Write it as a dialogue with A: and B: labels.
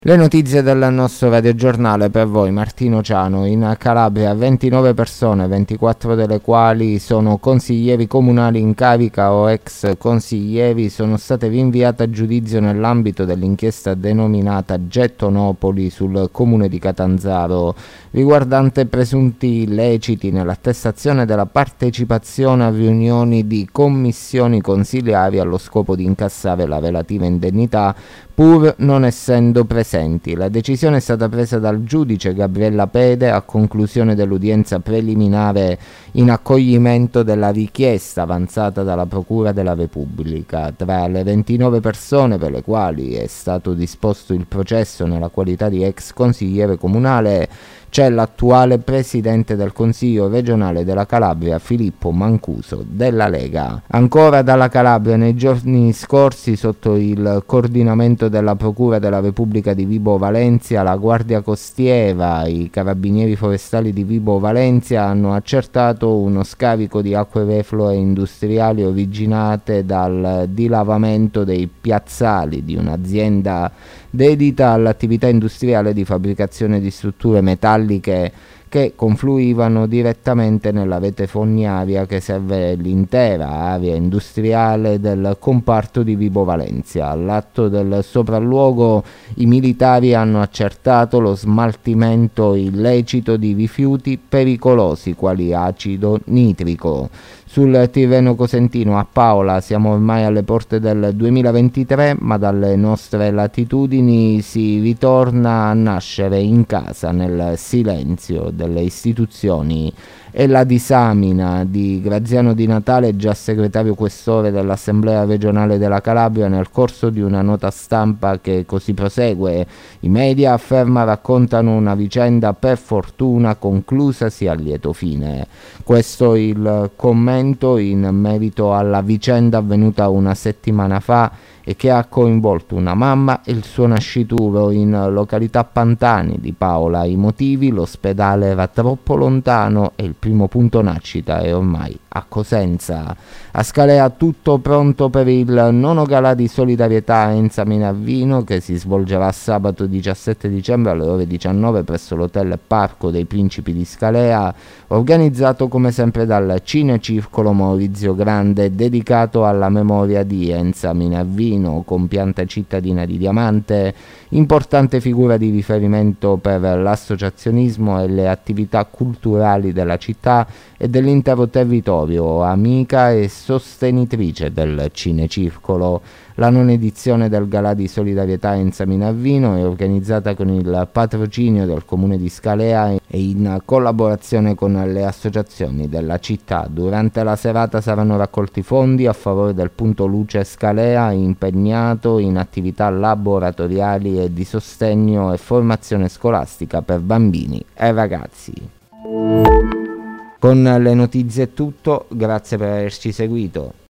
A: Le notizie del nostro radiogiornale per voi, Martino Ciano. In Calabria 29 persone, 24 delle quali sono consiglieri comunali in carica o ex consiglieri, sono state rinviate a giudizio nell'ambito dell'inchiesta denominata Gettonopoli sul comune di Catanzaro, riguardante presunti illeciti nell'attestazione della partecipazione a riunioni di commissioni consiliari allo scopo di incassare la relativa indennità, pur non essendo presenti. La decisione è stata presa dal giudice Gabriella Pede a conclusione dell'udienza preliminare in accoglimento della richiesta avanzata dalla Procura della Repubblica. Tra le 29 persone per le quali è stato disposto il processo nella qualità di ex consigliere comunale c'è l'attuale presidente del Consiglio regionale della Calabria, Filippo Mancuso, della Lega. Ancora dalla Calabria, nei giorni scorsi, sotto il coordinamento della Procura della Repubblica di Vibo Valentia, la Guardia Costiera, i Carabinieri Forestali di Vibo Valentia hanno accertato uno scarico di acque reflue industriali originate dal dilavamento dei piazzali di un'azienda dedita all'attività industriale di fabbricazione di strutture metalliche che confluivano direttamente nella rete fognaria che serve l'intera area industriale del comparto di Vibo Valentia. All'atto del sopralluogo i militari hanno accertato lo smaltimento illecito di rifiuti pericolosi quali acido nitrico. Sul Tirreno Cosentino a Paola siamo ormai alle porte del 2023, ma dalle nostre latitudini si ritorna a nascere in casa nel silenzio delle istituzioni. E la disamina di Graziano Di Natale, già segretario questore dell'Assemblea regionale della Calabria, nel corso di una nota stampa che così prosegue. I media, afferma, raccontano una vicenda per fortuna conclusasi a lieto fine. Questo il commento in merito alla vicenda avvenuta una settimana fa e che ha coinvolto una mamma e il suo nascituro in località Pantani di Paola. I motivi: l'ospedale era troppo lontano e il primo punto nascita è ormai a Cosenza. A Scalea tutto pronto per il nono galà di solidarietà Enza Minervino, che si svolgerà sabato 17 dicembre alle ore 19 presso l'hotel Parco dei Principi di Scalea, organizzato come sempre dal Cinecircolo Maurizio Grande, dedicato alla memoria di Enza Minervino, compianta cittadina di Diamante, importante figura di riferimento per l'associazionismo e le attività culturali della città e dell'intero territorio, amica e sostenitrice del Cinecircolo. La nona edizione del Galà di solidarietà Enza Minervino è organizzata con il patrocinio del Comune di Scalea e in collaborazione con le associazioni della città. Durante la serata saranno raccolti fondi a favore del Punto Luce Scalea, impegnato in attività laboratoriali e di sostegno e formazione scolastica per bambini e ragazzi. Con le notizie è tutto, grazie per averci seguito.